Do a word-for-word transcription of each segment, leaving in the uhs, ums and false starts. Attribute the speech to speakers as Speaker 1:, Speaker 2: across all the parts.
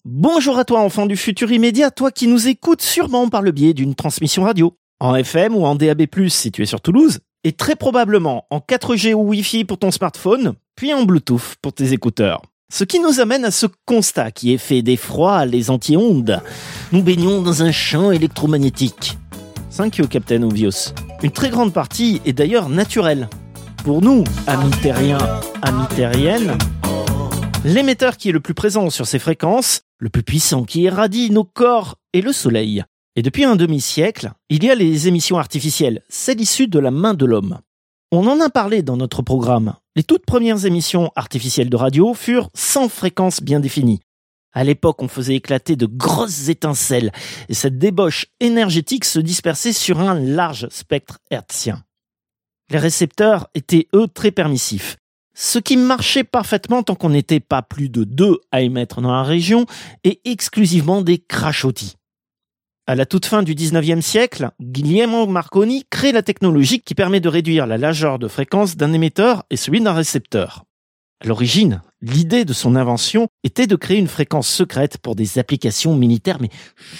Speaker 1: Bonjour à toi enfant du futur immédiat, toi qui nous écoutes sûrement par le biais d'une transmission radio, en F M ou en D A B plus, si tu es sur Toulouse, et très probablement en quatre G ou Wi-Fi pour ton smartphone, puis en Bluetooth pour tes écouteurs. Ce qui nous amène à ce constat qui est fait d'effroi les anti-ondes. Nous baignons dans un champ électromagnétique. Thank you, Captain Obvious. Une très grande partie est d'ailleurs naturelle. Pour nous, amis terriens, amis terriennes, l'émetteur qui est le plus présent sur ces fréquences, le plus puissant qui irradie nos corps, est le Soleil. Et depuis un demi-siècle, il y a les émissions artificielles, celles issues de la main de l'homme. On en a parlé dans notre programme. Les toutes premières émissions artificielles de radio furent sans fréquence bien définie. À l'époque, on faisait éclater de grosses étincelles et cette débauche énergétique se dispersait sur un large spectre hertzien. Les récepteurs étaient, eux, très permissifs. Ce qui marchait parfaitement tant qu'on n'était pas plus de deux à émettre dans la région et exclusivement des crachotis. À la toute fin du dix-neuvième siècle, Guglielmo Marconi crée la technologie qui permet de réduire la largeur de fréquence d'un émetteur et celui d'un récepteur. À l'origine, l'idée de son invention était de créer une fréquence secrète pour des applications militaires, mais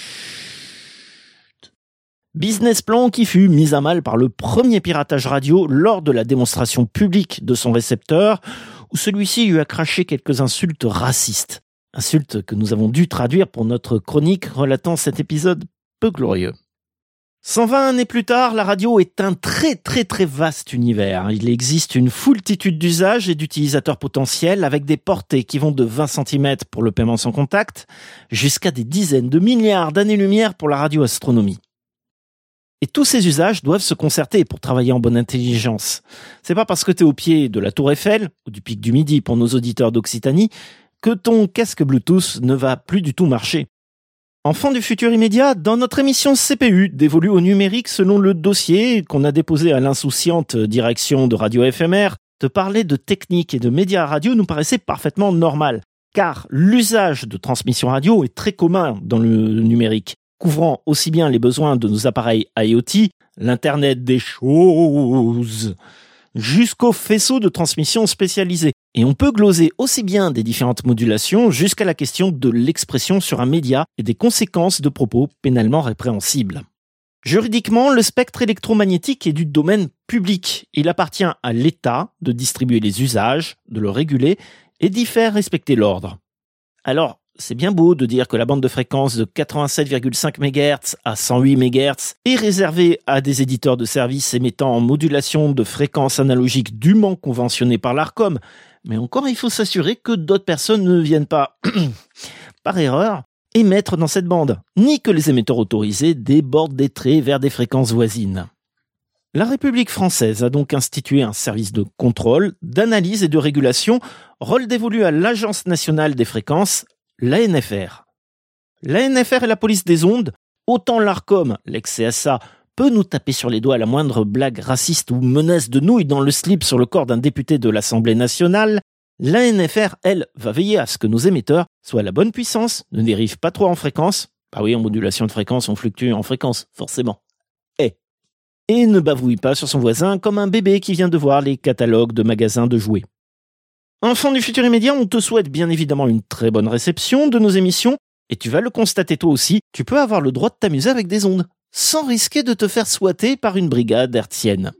Speaker 1: chut. Business plan qui fut mis à mal par le premier piratage radio lors de la démonstration publique de son récepteur, où celui-ci eut à cracher quelques insultes racistes. Insultes que nous avons dû traduire pour notre chronique relatant cet épisode peu glorieux. cent vingt années plus tard, la radio est un très très très vaste univers. Il existe une foultitude d'usages et d'utilisateurs potentiels avec des portées qui vont de vingt centimètres pour le paiement sans contact jusqu'à des dizaines de milliards d'années-lumière pour la radioastronomie. Et tous ces usages doivent se concerter pour travailler en bonne intelligence. C'est pas parce que t'es au pied de la Tour Eiffel ou du Pic du Midi pour nos auditeurs d'Occitanie que ton casque Bluetooth ne va plus du tout marcher. Enfant du futur immédiat, dans notre émission C P U, dévolue au numérique selon le dossier qu'on a déposé à l'insouciante direction de Radio F M R, te parler de technique et de médias radio nous paraissait parfaitement normal, car l'usage de transmission radio est très commun dans le numérique, couvrant aussi bien les besoins de nos appareils I O T, l'Internet des choses, jusqu'aux faisceaux de transmission spécialisés. Et on peut gloser aussi bien des différentes modulations jusqu'à la question de l'expression sur un média et des conséquences de propos pénalement répréhensibles. Juridiquement, le spectre électromagnétique est du domaine public. Il appartient à l'État de distribuer les usages, de le réguler et d'y faire respecter l'ordre. Alors, c'est bien beau de dire que la bande de fréquence de quatre-vingt-sept virgule cinq mégahertz à cent huit mégahertz est réservée à des éditeurs de services émettant en modulation de fréquences analogiques dûment conventionnées par l'Arcom, mais encore il faut s'assurer que d'autres personnes ne viennent pas, par erreur, émettre dans cette bande, ni que les émetteurs autorisés débordent des traits vers des fréquences voisines. La République française a donc institué un service de contrôle, d'analyse et de régulation, rôle dévolu à l'Agence nationale des fréquences, l'A N F R. L'A N F R est la police des ondes, autant l'Arcom, l'ex-C S A, peut nous taper sur les doigts à la moindre blague raciste ou menace de nouilles dans le slip sur le corps d'un député de l'Assemblée nationale, l'A N F R, elle, va veiller à ce que nos émetteurs soient à la bonne puissance, ne dérivent pas trop en fréquence. Bah oui, en modulation de fréquence, on fluctue en fréquence, forcément. Et, et ne bavouille pas sur son voisin comme un bébé qui vient de voir les catalogues de magasins de jouets. Enfant du futur immédiat, on te souhaite bien évidemment une très bonne réception de nos émissions, et tu vas le constater toi aussi, tu peux avoir le droit de t'amuser avec des ondes, sans risquer de te faire souhaiter par une brigade hertzienne.